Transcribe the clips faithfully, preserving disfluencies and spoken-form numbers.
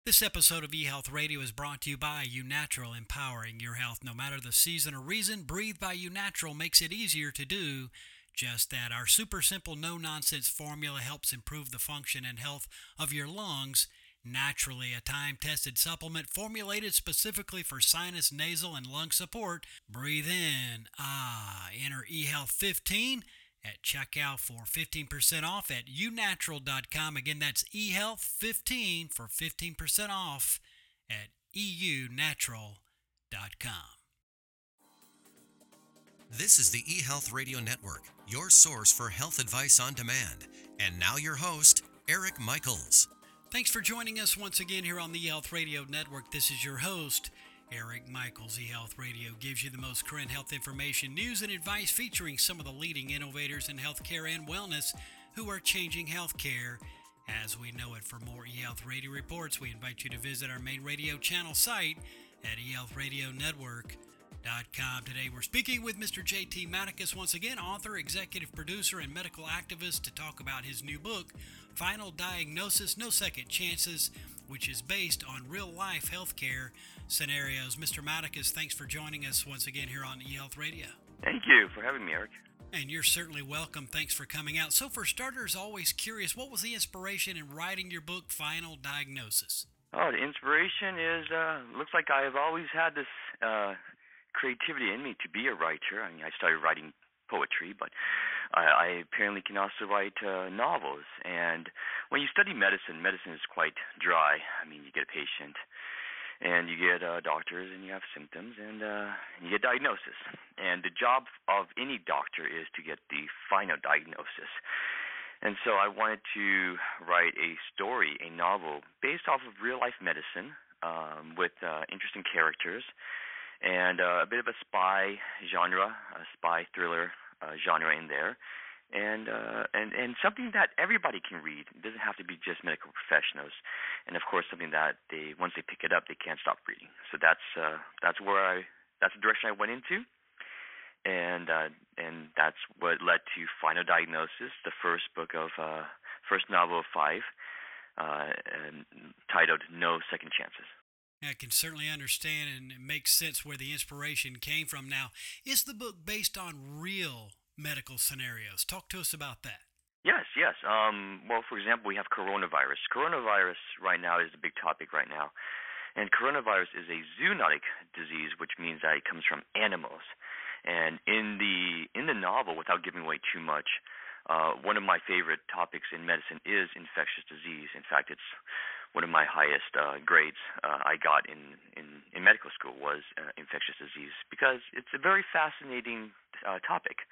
This episode of eHealth Radio is brought to you by UNatural, empowering your health no matter the season or reason. Breathe by UNatural makes it easier to do just that. Our super simple, no nonsense formula helps improve the function and health of your lungs naturally. A time tested supplement formulated specifically for sinus, nasal, and lung support. Breathe in, ah, enter eHealth fifteen at checkout for fifteen percent off at u natural dot com. Again, that's eHealth fifteen for fifteen percent off at e u natural dot com. This is the eHealth Radio Network, your source for health advice on demand. And now your host, Eric Michaels. Thanks for joining us once again here on the eHealth Radio Network. This is your host, Eric Michaels. eHealth Radio gives you the most current health information, news, and advice featuring some of the leading innovators in healthcare and wellness who are changing healthcare as we know it. For more eHealth Radio reports, we invite you to visit our main radio channel site at e health radio network dot com. Today we're speaking with Mister J T Maticus, once again, author, executive producer, and medical activist, to talk about his new book, Final Diagnosis, No Second Chances, which is based on real-life healthcare scenarios. Mister Maticus, thanks for joining us once again here on eHealth Radio. Thank you for having me, Eric. And you're certainly welcome. Thanks for coming out. So for starters, always curious, what was the inspiration in writing your book, Final Diagnosis? Oh, the inspiration is, uh, looks like I've always had this uh, creativity in me to be a writer. I mean, I started writing poetry, but I, I apparently can also write uh, novels. And when you study medicine, medicine is quite dry. I mean, you get a patient, and you get uh, doctors, and you have symptoms, and uh, you get diagnosis. And the job of any doctor is to get the final diagnosis. And so I wanted to write a story, a novel, based off of real-life medicine um, with uh, interesting characters and uh, a bit of a spy genre, a spy thriller uh, genre in there, and uh, and and something that everybody can read. It doesn't have to be just medical professionals, and of course something that they once they pick it up, they can't stop reading. So that's uh, that's where I that's the direction I went into, and uh, and that's what led to Final Diagnosis, the first book of uh, first novel of five, uh, and titled No Second Chances. I can certainly understand, and it makes sense where the inspiration came from. Now, is the book based on real medical scenarios? Talk to us about that. Yes, yes. Um, well, for example, we have coronavirus. Coronavirus right now is the big topic right now. And coronavirus is a zoonotic disease, which means that it comes from animals. And in the in the novel, without giving away too much, uh, one of my favorite topics in medicine is infectious disease. In fact, it's one of my highest uh, grades uh, I got in, in, in medical school was uh, infectious disease, because it's a very fascinating uh, topic.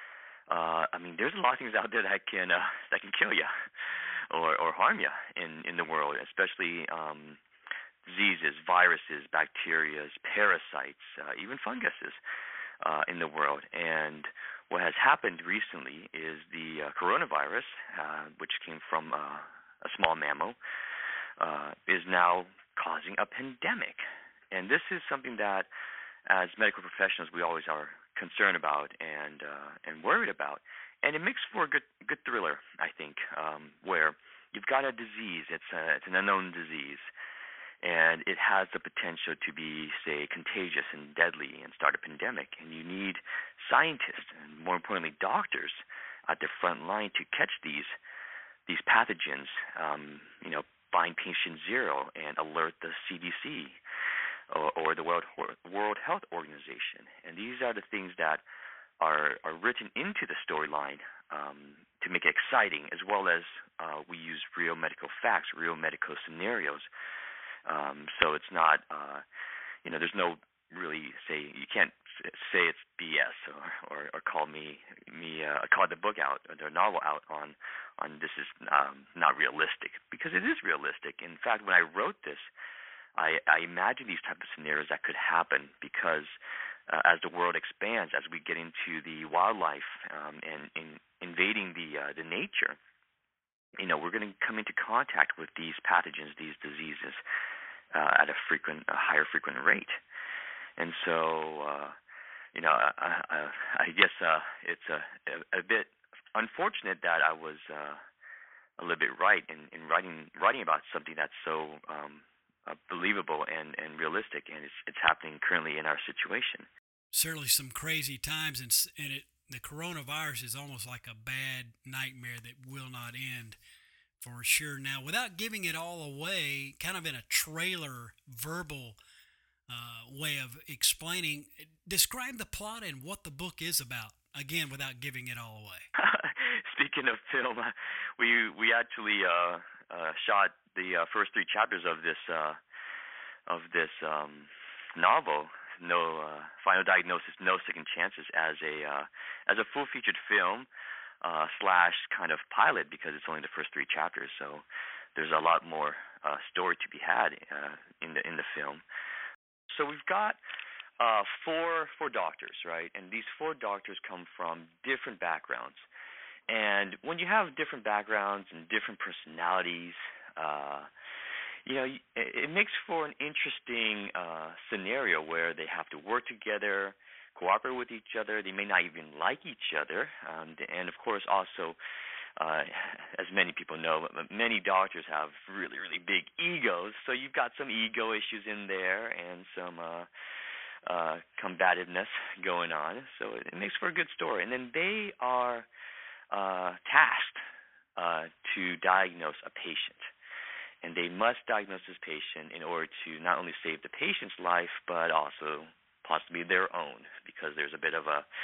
Uh, I mean, there's a lot of things out there that can uh, that can kill you or or harm you in, in the world, especially um, diseases, viruses, bacteria, parasites, uh, even funguses uh, in the world. And what has happened recently is the uh, coronavirus, uh, which came from uh, a small mammal, Uh, is now causing a pandemic. And this is something that, as medical professionals, we always are concerned about and uh, and worried about. And it makes for a good good thriller, I think, um, where you've got a disease, it's, a, it's an unknown disease, and it has the potential to be, say, contagious and deadly and start a pandemic. And you need scientists, and more importantly, doctors, at the front line to catch these these pathogens, um, you know, find patient zero and alert the C D C or, or the World World Health Organization. And these are the things that are are written into the storyline um, to make it exciting, as well as uh, we use real medical facts, real medical scenarios. Um, so it's not, uh, you know, there's no really say you can't say it's B S or or, or call me me uh, call the book out or the novel out on on this is um, not realistic, because it is realistic. In fact, when I wrote this, I, I imagined these types of scenarios that could happen, because uh, as the world expands, as we get into the wildlife um, and, and invading the uh, the nature, you know, we're going to come into contact with these pathogens, these diseases, uh, at a frequent, a higher frequent rate. And so, uh, you know, I, I, I guess uh, it's a, a, a bit unfortunate that I was uh, a little bit right in, in writing writing about something that's so um, uh, believable and, and realistic, and it's it's happening currently in our situation. Certainly some crazy times, and, s- and it, the coronavirus is almost like a bad nightmare that will not end for sure. Now, without giving it all away, kind of in a trailer verbal uh, way of explaining, describe the plot and what the book is about, again, without giving it all away. Speaking of film, uh, we we actually uh, uh, shot the uh, first three chapters of this uh, of this um, novel, No uh, Final Diagnosis, No Second Chances, as a uh, as a full featured film uh, slash kind of pilot, because it's only the first three chapters. So there's a lot more uh, story to be had uh, in the in the film. So we've got uh, four four doctors, right? And these four doctors come from different backgrounds. And when you have different backgrounds and different personalities, uh, you know, it, it makes for an interesting uh, scenario where they have to work together, cooperate with each other. They may not even like each other. Um, and, of course, also, uh, as many people know, many doctors have really, really big egos. So you've got some ego issues in there and some uh, uh, combativeness going on. So it, it makes for a good story. And then they are uh, tasked uh, to diagnose a patient. And they must diagnose this patient in order to not only save the patient's life, but also possibly their own, because there's a bit of a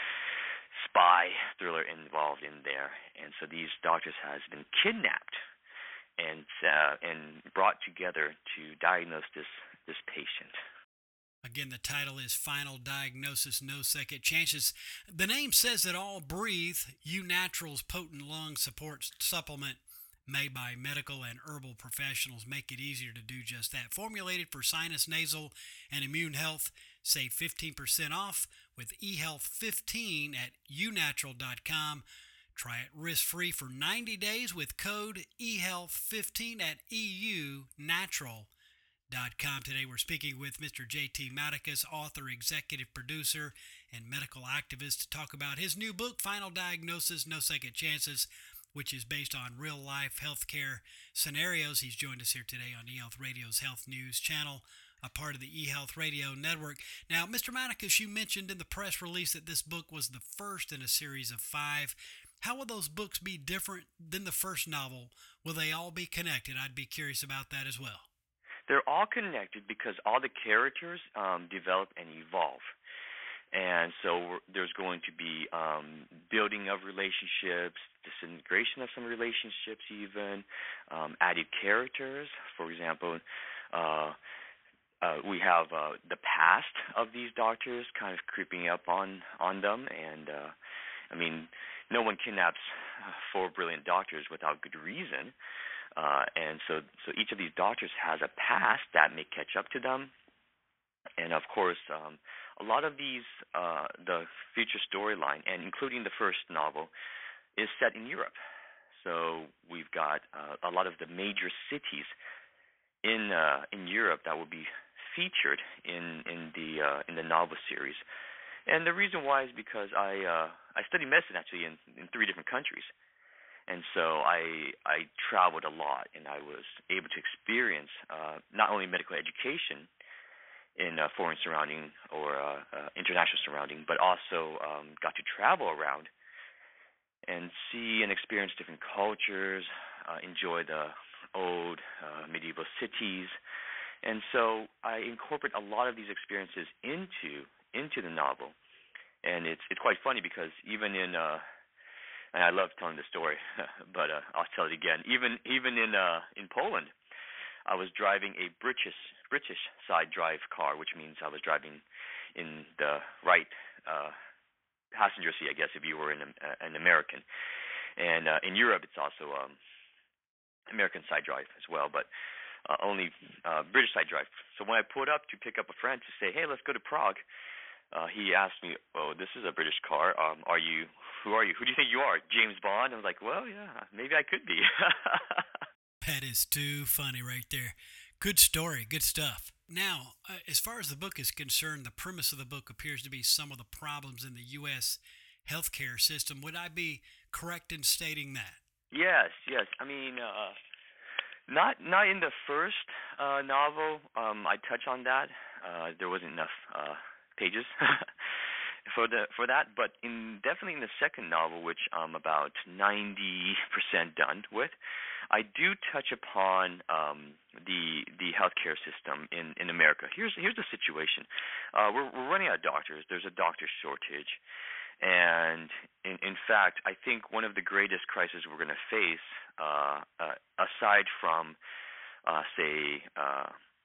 spy thriller involved in there. And so these doctors has been kidnapped and uh, and brought together to diagnose this this patient. Again, the title is Final Diagnosis, No Second Chances. The name says it all. Breathe, U-Natural's potent lung support supplement made by medical and herbal professionals make it easier to do just that. Formulated for sinus, nasal, and immune health. Save fifteen percent off with e health fifteen at u natural dot com. Try it risk-free for ninety days with code e health fifteen at e u natural dot com. Today we're speaking with Mister J T Maticus, author, executive producer, and medical activist, to talk about his new book, Final Diagnosis, No Second Chances, which is based on real-life healthcare scenarios. He's joined us here today on eHealth Radio's Health News channel, a part of the eHealth Radio Network. Now, Mister Maticus, you mentioned in the press release that this book was the first in a series of five. How will those books be different than the first novel? Will they all be connected? I'd be curious about that as well. They're all connected because all the characters um, develop and evolve. And so we're, there's going to be um, building of relationships, disintegration of some relationships even, um, added characters. For example, uh, uh, we have uh, the past of these doctors kind of creeping up on, on them. And, uh, I mean, no one kidnaps four brilliant doctors without good reason. Uh, and so, so each of these doctors has a past that may catch up to them. And, of course, um, a lot of these, uh, the future storyline, and including the first novel, is set in Europe. So we've got uh, a lot of the major cities in uh, in Europe that will be featured in in the uh, in the novel series. And the reason why is because I uh, I studied medicine actually in, in three different countries. And so I I traveled a lot, and I was able to experience uh, not only medical education in a foreign surrounding or uh, uh, international surrounding, but also um, got to travel around and see and experience different cultures, uh, enjoy the old uh, medieval cities. And so I incorporate a lot of these experiences into into the novel. And it's it's quite funny because even in uh, and I love telling the story, but uh, I'll tell it again. Even even in uh, in Poland, I was driving a British British side drive car, which means I was driving in the right uh, passenger seat, I guess, if you were an uh, an American. And uh, in Europe, it's also um, American side drive as well, but uh, only uh, British side drive. So when I pulled up to pick up a friend to say, "Hey, let's go to Prague," uh, he asked me, "Oh, this is a British car. Um, are you? Who are you? Who do you think you are? James Bond?" I was like, "Well, yeah, maybe I could be." That is too funny right there. Good story, good stuff. Now, uh, as far as the book is concerned, the premise of the book appears to be some of the problems in the U S healthcare system. Would I be correct in stating that? Yes, yes. I mean, uh, Not not in the first uh, novel. Um, I touch on that. Uh, there wasn't enough uh, pages for the for that, but in definitely in the second novel, which I'm about ninety percent done with, I do touch upon um, the the healthcare system in, in America. Here's here's the situation. Uh, we're we're running out of doctors. There's a doctor shortage. And in, in fact, I think one of the greatest crises we're going to face, uh, uh, aside from, uh, say, uh,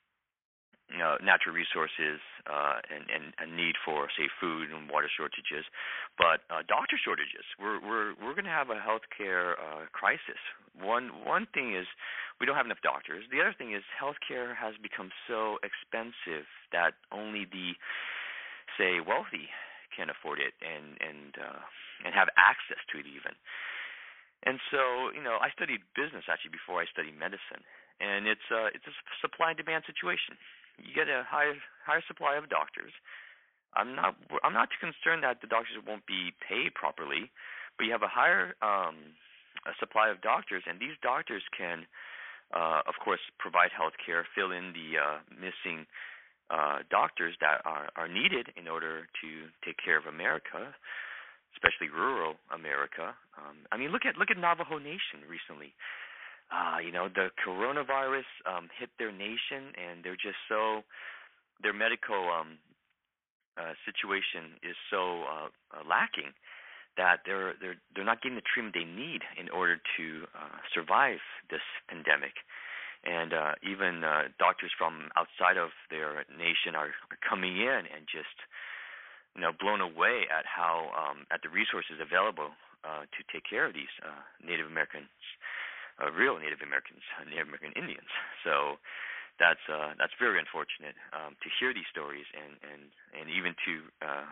you know, natural resources uh, and, and a need for, say, food and water shortages, but uh, doctor shortages. We're we're we're going to have a healthcare uh, crisis. One one thing is we don't have enough doctors. The other thing is healthcare has become so expensive that only the, say, wealthy can afford it and and uh, and have access to it even. And so, you know, I studied business actually before I studied medicine, and it's uh, it's a supply and demand situation. You get a higher higher supply of doctors. I'm not I'm not too concerned that the doctors won't be paid properly, but you have a higher um, a supply of doctors, and these doctors can, uh, of course, provide health care, fill in the uh, missing Uh, doctors that are, are needed in order to take care of America, especially rural America. Um, I mean, look at look at Navajo Nation recently. Uh, you know, the coronavirus um, hit their nation, and they're just so their medical um, uh, situation is so uh, uh, lacking that they're they're they're not getting the treatment they need in order to uh, survive this pandemic. And uh, even uh, doctors from outside of their nation are, are coming in and just, you know, blown away at how um, at the resources available uh, to take care of these uh, Native Americans, uh, real Native Americans, uh, Native American Indians. So that's uh, that's very unfortunate um, to hear these stories and and and even to uh,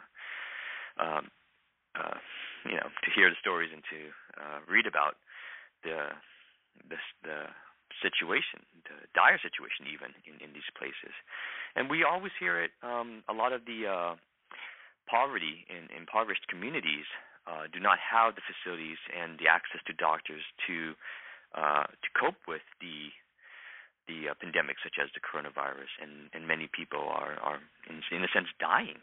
um, uh, you know to hear the stories and to uh, read about the the the situation, the dire situation even in, in these places. And we always hear it, um, a lot of the uh, poverty in impoverished communities uh, do not have the facilities and the access to doctors to uh, to cope with the the uh, pandemic such as the coronavirus, and, and many people are, are in, in a sense dying.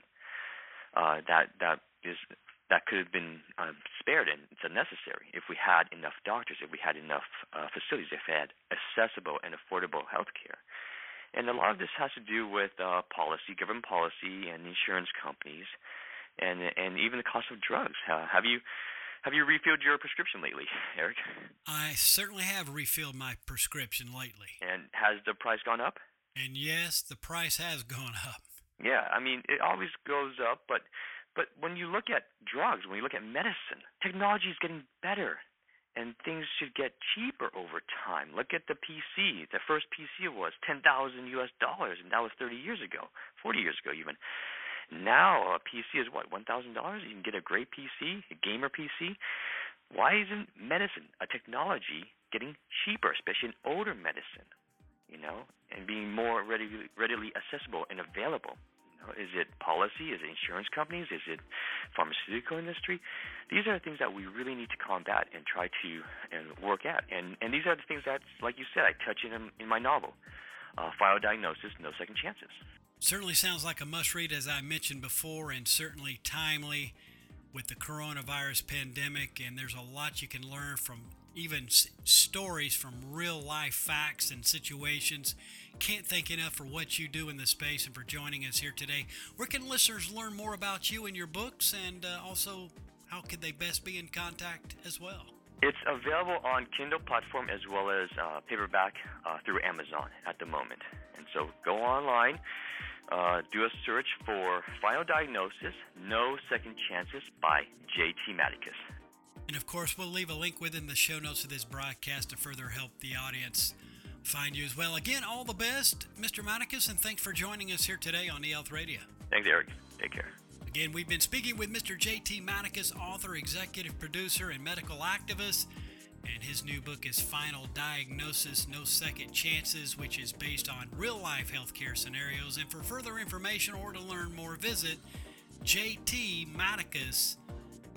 Uh, that that is that could have been uh, spared, and it's unnecessary if we had enough doctors, if we had enough uh, facilities, if we had accessible and affordable health care. And a lot of this has to do with uh, policy, government policy, and insurance companies, and and even the cost of drugs. Uh, have you have you refilled your prescription lately, Eric? I certainly have refilled my prescription lately. And has the price gone up? And yes, the price has gone up. Yeah, I mean, it always goes up, but But when you look at drugs, when you look at medicine, technology is getting better, and things should get cheaper over time. Look at the P C. The first P C was ten thousand U S dollars, and that was thirty years ago, forty years ago even. Now a P C is what, one thousand dollars? You can get a great P C, a gamer P C. Why isn't medicine, a technology, getting cheaper, especially in older medicine, you know, and being more readily, readily accessible and available? Is it policy? Is it insurance companies? Is it pharmaceutical industry? These are the things that we really need to combat and try to and work at. And and these are the things that, like you said, I touch in in my novel. Uh, Final Diagnosis, No Second Chances. Certainly sounds like a must-read, as I mentioned before, and certainly timely with the coronavirus pandemic. And there's a lot you can learn from even s- stories from real-life facts and situations. Can't thank enough for what you do in this space and for joining us here today. Where can listeners learn more about you and your books, and uh, also how could they best be in contact as well? It's available on Kindle platform as well as uh, paperback uh, through Amazon at the moment. And so go online, uh, do a search for Final Diagnosis, No Second Chances by J T Maticus. And of course, we'll leave a link within the show notes of this broadcast to further help the audience find you as well. Again, all the best, Mister Maticus, and thanks for joining us here today on eHealth Radio. Thanks, Eric. Take care. Again, we've been speaking with Mister J T Maticus, author, executive producer, and medical activist, and his new book is Final Diagnosis, No Second Chances, which is based on real-life healthcare scenarios. And for further information or to learn more, visit j t maticus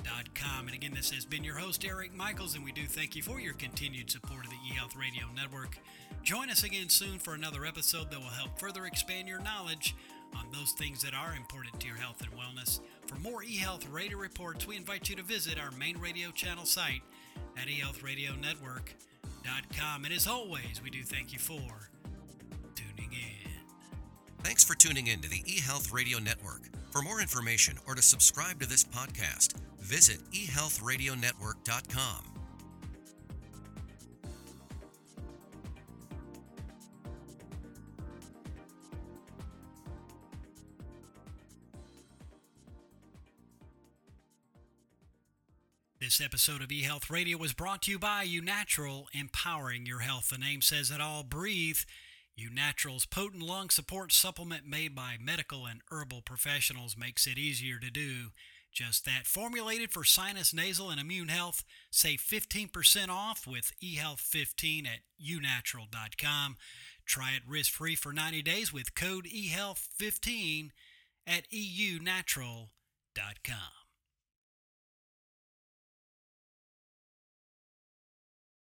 dot com. And again, this has been your host, Eric Michaels, and we do thank you for your continued support of the eHealth Radio Network. Join us again soon for another episode that will help further expand your knowledge on those things that are important to your health and wellness. For more eHealth Radio reports, we invite you to visit our main radio channel site at e health radio network dot com. And as always, we do thank you for tuning in. Thanks for tuning in to the eHealth Radio Network. For more information or to subscribe to this podcast, visit e health radio network dot com. This episode of eHealth Radio was brought to you by UNatural, empowering your health. The name says it all. Breathe. UNatural's potent lung support supplement made by medical and herbal professionals makes it easier to do just that. Formulated for sinus, nasal, and immune health. Save fifteen percent off with e health fifteen at u natural dot com. Try it risk-free for ninety days with code e health fifteen at e u natural dot com.